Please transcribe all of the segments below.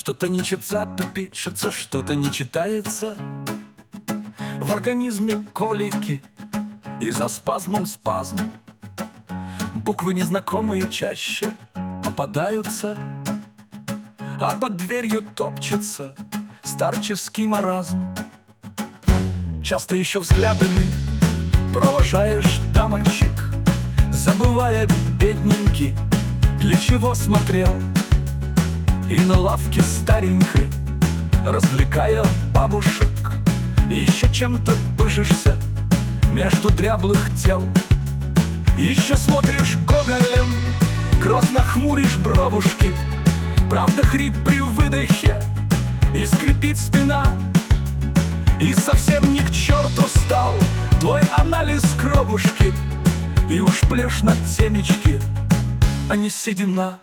Что-то не читается, то пишется, что-то не читается. В организме колики и за спазмом спазм. Буквы незнакомые чаще попадаются, а под дверью топчется старческий маразм. Часто еще взглядами провожаешь дамочек, забывая, бедненький, для чего смотрел. И на лавке старенькой, развлекая бабушек, еще чем-то пыжишься между дряблых тел. Еще смотришь гоголем, грозно хмуришь бровушки. Правда, хрип при выдохе и скрипит спина. И совсем ни к черту стал твой анализ кровушки. И уж плешь на темечки, а не седина.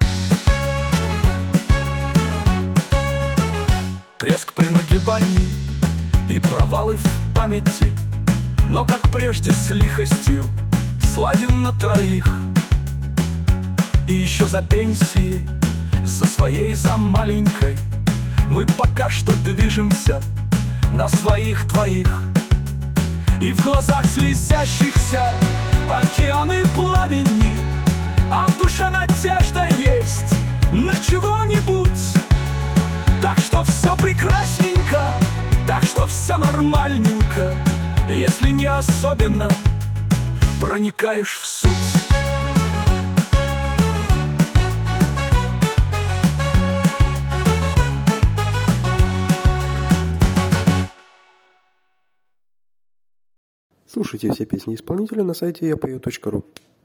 Треск при нагибании и провалы в памяти, но как прежде с лихостью сладен на троих. И еще за пенсией, за своей, за маленькой, мы пока что движемся на своих двоих. И в глазах слезящихся океаны пламени, а в душе надежда есть на чего-нибудь. Так что все прекрасненько, так что все нормальненько, если не особенно проникаешь в суть. Слушайте все песни исполнителя на сайте yapою.ru.